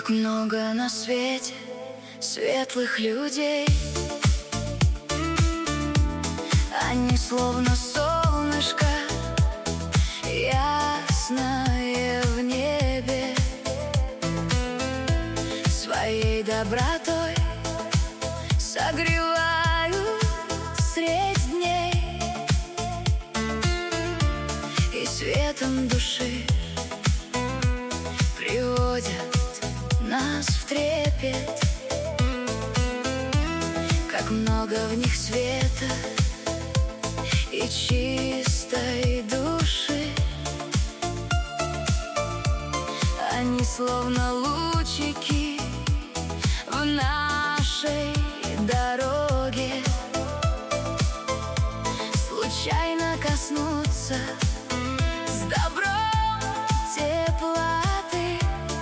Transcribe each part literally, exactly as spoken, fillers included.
Как много на свете светлых людей. Они словно солнышко ясное в небе, своей добротой согревают средь дней и светом души приводят нас в трепет. Как много в них света и чистой души. Они словно лучики в нашей дороге, случайно коснуться с добром теплоты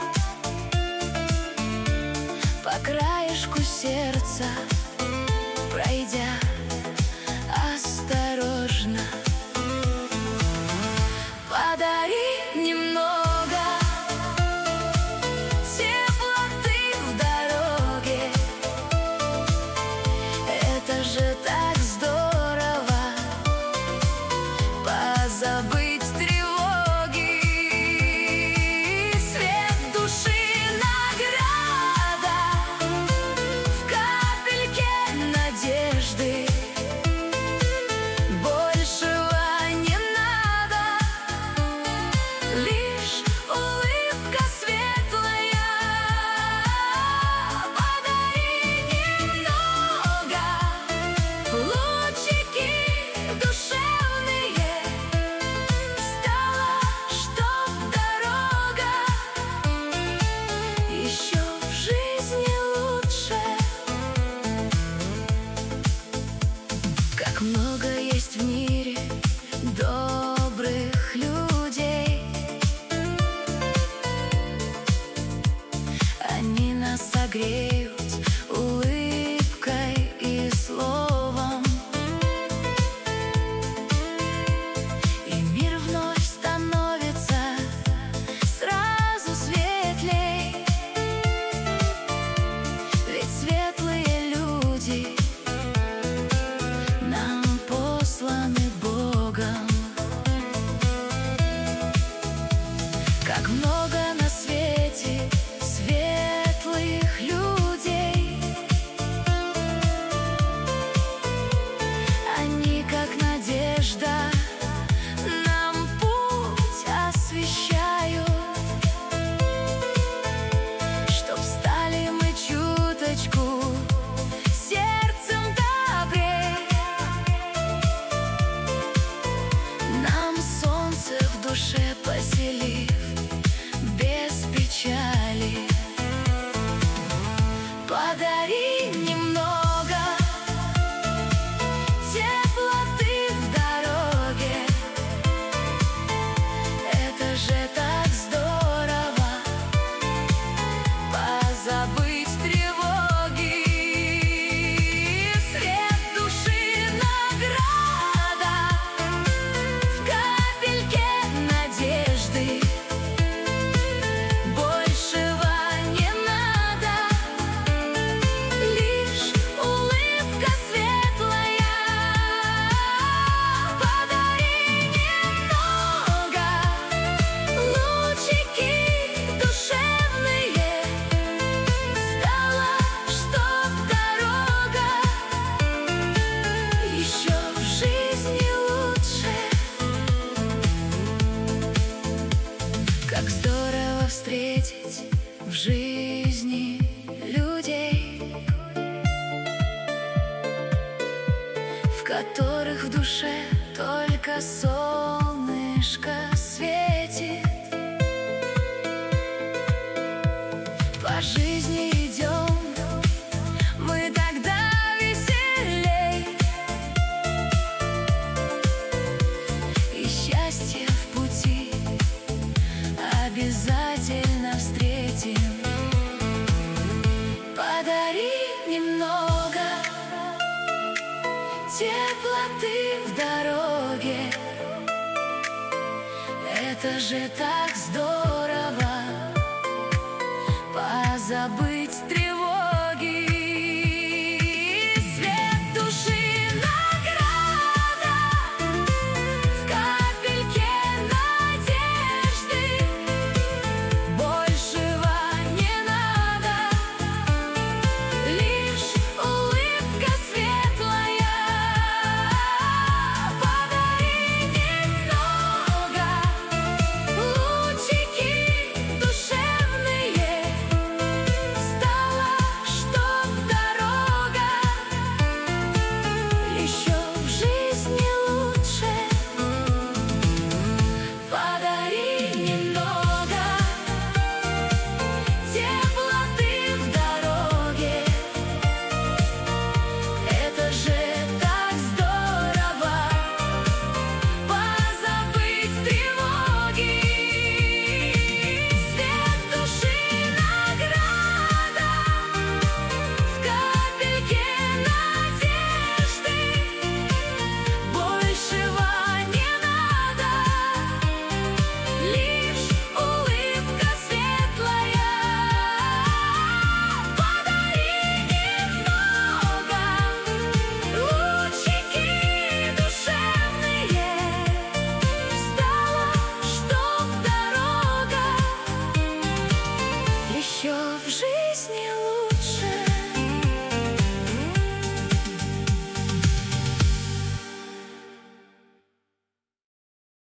по краешку сердца пройдя осторожно. Подари немного теплоты в дороге. Это же так здорово позабыть тревоги. Свет души награда в капельке надежды. Много есть в мире добрых людей. Они нас согреют улыбкой и словом, и мир вновь становится сразу светлей. Ведь светлые люди посланы Богом. Как много на свете светлых людей. Они как надежда нам путь освещают, чтоб стали мы чуточку сердцем добрей. Солнце в душе поселив без печали. Подари немного теплоты в дороге. Это же так здорово позабыть тревоги. Свет души награда в капельке надежды. Большего не надо, лишь улыбка светлая. Подари немного лучики душевные. Стала, чтоб дорога еще в жизни лучше. Как здорово встретить в жизни людей, в которых в душе только солнышко светит. По жизни идем мы тогда веселей, и счастье в пути обязательно встретим. Подари немного теплоты в дороге. Это же так здорово